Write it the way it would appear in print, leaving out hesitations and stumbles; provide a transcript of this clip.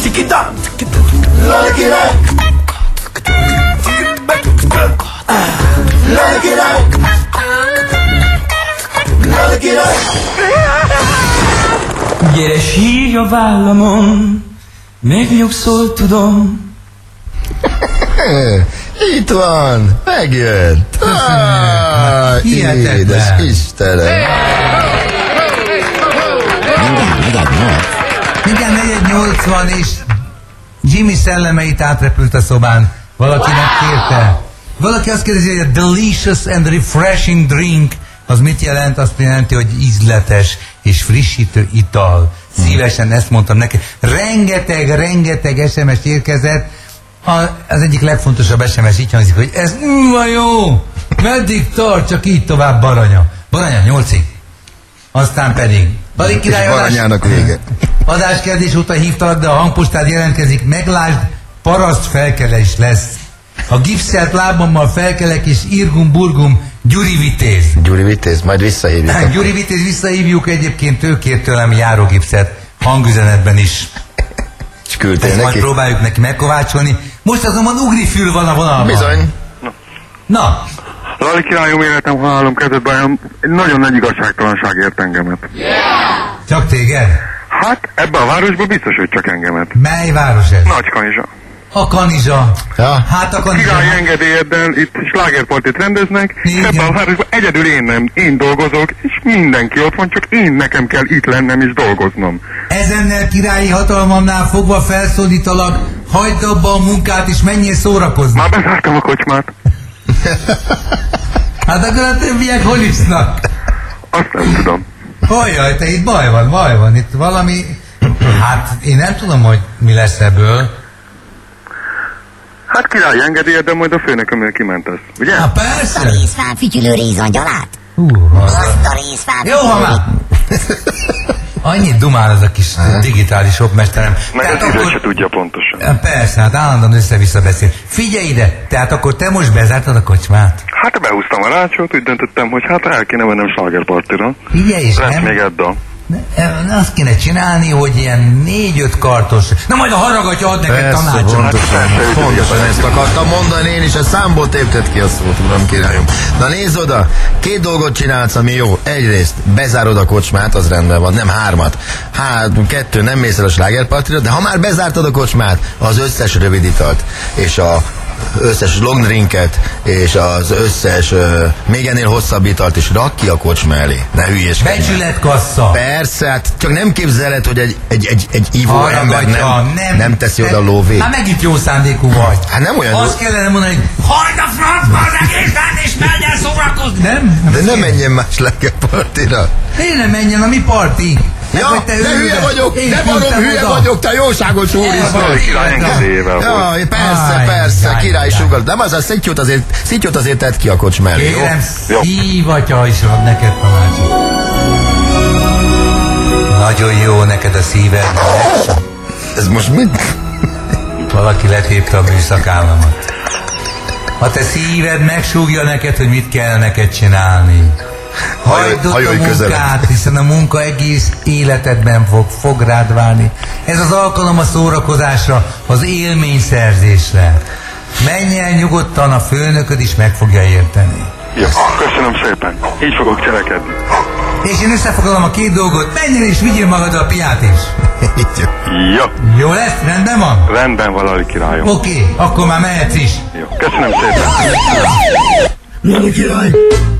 Tikita! Lali király! Lali király! Lali király! Gyere, sírj a vállamon, megnyugszol, tudom. Itt van, megjött. Édes Istenem. Mindjárt 4:80 és Jimmy szellemeit átrepült a szobán. Valaki megkérte. Valaki azt kérdezi, hogy a delicious and refreshing drink az mit jelent? Azt jelenti, hogy ízletes és frissítő ital. Szívesen ezt mondtam neki. Rengeteg SMS érkezett. Az egyik legfontosabb SMS így hangzik, hogy ez van jó. Meddig tart, csak így tovább, Baranya. Baranya 8-ig. Aztán pedig Lali király Baranyának vége. adáskezdés óta hívtalak, de a hangpostád jelentkezik. Meglásd, paraszt felkelés lesz. A gipszelt lábammal felkelek és irgum burgum Gyuri Vitéz. Gyuri Vitéz, majd visszahívjuk. Gyuri Vitéz visszahívjuk, egyébként ő kért tőlem járógipszet hangüzenetben is. És küldtél ezt neki? majd próbáljuk neki megkovácsolni. Most azonban ugrifül van a vonalban. Bizony. Na. Lali királyom, életem, halálom, kezdetben nagyon nagy igazságtalanság ért engemet. Csak téged? Hát ebben a városban biztos, hogy csak engemet. Mely város ez? Nagykanizsa. A Kanizsa. Ja. Hát a Kanizsa. Király engedélyeddel itt slágerpartit rendeznek, és Igen. ebben a városban egyedül én dolgozok, és mindenki ott van, csak nekem kell itt lennem és dolgoznom. Ezennel királyi hatalmamnál fogva felszólítalak, hagyd abba a munkát és menjél szórakozni. Már bezártam a kocsmát. Hát akkor a többiek hol isznak? Azt nem tudom. Hogyaj, te itt baj van, itt valami... Hát én nem tudom, hogy mi lesz ebből. Hát király engedélyeddel majd a főnökömmel kimentes, ugye? Hát persze. A részfán fütyülő rézangyalát? Azt a részfán Jó, ha már. Annyit dumál ez a kis digitális opmesterem. Meg az idő se tudja pontosan. Persze, hát állandóan össze-vissza beszél. Figyelj ide, tehát akkor te most bezártad a kocsmát? Hát behúztam a rácsot, úgy döntöttem, hogy hát el kéne mennem slágerpartira. Figyelj is, Lesz nem? még Edda. Azt kéne csinálni, hogy ilyen 4-5 kartos. Na majd a haragatja ad neked Persze, tanácsot. pontosan ezt akartam mondani én is, a számból tépted ki a szót, uram királyom. Na nézd oda, 2 dolgot csinálsz, ami jó. Egyrészt bezárod a kocsmát, az rendben van, nem 3. Hát 2 nem mész el a slágerpartira, de ha már bezártad a kocsmát, az összes röviditalt és a összes longdrinket és az összes még ennél hosszabb italt is rak ki a kocsma elé. Ne hülyéskedj. Becsületkassa. Persze, hát csak nem képzeled, hogy egy ívó ember nem teszi oda a lóvét. Hát megint jó szándékú vagy. Hát nem olyan azt kellene mondani, hogy hagyd a francba az egészben és menj el szórakozni. Nem? De nem menjen más slágerpartira. Én nem menjen a mi parti. Ja, de hülye vagyok, de barom hülye vagyok, te jóságos úr is. Király engedélyével volt. Ja, persze, király sugal. De az a szittyót azért tedd ki a kocsma elé, jó? Kérem, szívatya is ad neked tanácsot. Nagyon jó neked a szíved. Ez most mit? Valaki letépte a műszakállamat. Ha te szíved megsúgja neked, hogy mit kell neked csinálni. Hagyd ott a munkát, hiszen a munka egész életedben fog rád válni. Ez az alkalom a szórakozásra, az élményszerzésre. Menj el nyugodtan, a főnököd is meg fogja érteni. Jó, köszönöm szépen. Így fogok cselekedni. És én összefoglalom a 2 dolgot, menjen és vigyél magad a piát is. Jó. Jó lesz? Rendben van? Rendben van, Lali királyom. Oké, akkor már mehetsz is. Jó, köszönöm szépen. Lali király!